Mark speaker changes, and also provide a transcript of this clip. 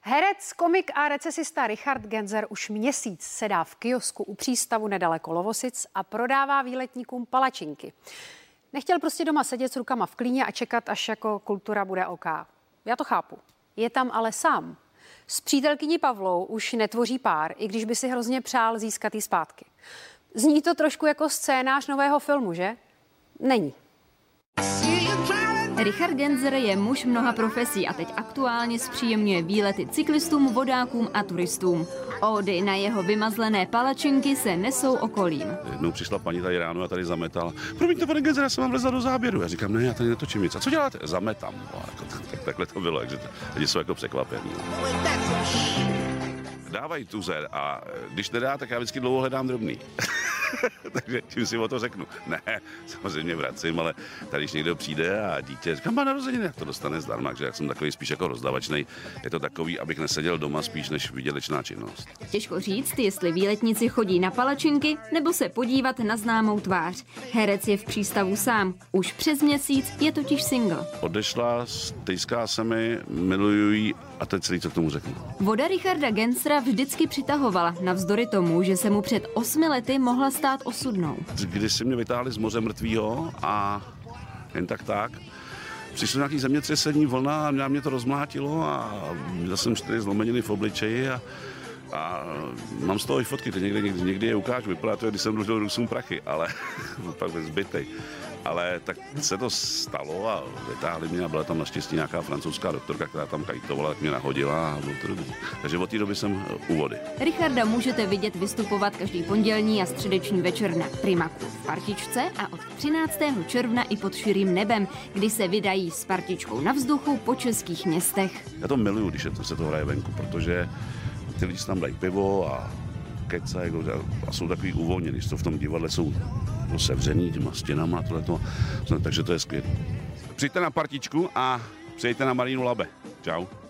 Speaker 1: Herec, komik a recesista Richard Genzer už měsíc sedá v kiosku u přístavu nedaleko Lovosic a prodává výletníkům palačinky. Nechtěl prostě doma sedět s rukama v klíně a čekat, až jako kultura bude OK. Já to chápu. Je tam ale sám. S přítelkyní Pavlou už netvoří pár, i když by si hrozně přál získat jí zpátky. Zní to trošku jako scénář nového filmu, že? Není.
Speaker 2: Richard Genzer je muž mnoha profesí a teď aktuálně zpříjemňuje výlety cyklistům, vodákům a turistům. Ódy na jeho vymazlené palačinky se nesou okolím.
Speaker 3: Jednou přišla paní tady ráno a tady zametala. Promiňte, pane Genzer, já jsem vám vlezla do záběru. Já říkám, ne, já tady netočím nic. A co děláte? Zametám. No, takhle to bylo, takže lidi jsou jako překvapení. Dávají tuzer a když nedá, tak já vždycky dlouho hledám drobný. Takže tím si o to řeknu. Ne, samozřejmě vracím, ale tady, když někdo přijde a dítě říká, má narozeniny, jak to dostane zdarma, takže já jsem takový spíš jako rozdavačnej. Je to takový, abych neseděl doma spíš než výdělečná činnost.
Speaker 2: Těžko říct, jestli výletníci chodí na palačinky nebo se podívat na známou tvář. Herec je v přístavu sám. Už přes měsíc je totiž single.
Speaker 3: Odešla, stejská se mi, miluju jí a teď celý, co k tomu řeknu.
Speaker 2: Voda Richarda Genzera vždycky přitahovala, navzdory tomu, že se mu před 8 lety mohla stát osudnou.
Speaker 3: Když si mě vytáhli z moře mrtvýho a jen tak, přišlo nějaký zemětřesení, vlna a mě to rozmlátilo a měl jsem 4 zlomeniny v obličeji a mám z toho i fotky, teď někdy je ukážu, vypadá to, když jsem dlužil Rusům prachy, ale pak zbytej. Ale tak se to stalo a vytáhli mě a byla tam naštěstí nějaká francouzská doktorka, která tam kajtovala, tak mě nahodila a bylo to dobrý. Takže od té doby jsem u vody.
Speaker 2: Richarda můžete vidět vystupovat každý pondělní a středeční večer na Primaku v Partičce a od 13. června i pod širým nebem, kdy se vydají s partičkou na vzduchu po českých městech.
Speaker 3: Já to miluju, když se to hraje venku, protože ty lidi tam dají pivo a kecají a jsou takový uvolnění, když to v tom divadle jsou sevřený těma stěnama a tohleto, takže to je skvělé. Přijďte na partičku a přijďte na Marínu Labe. Čau.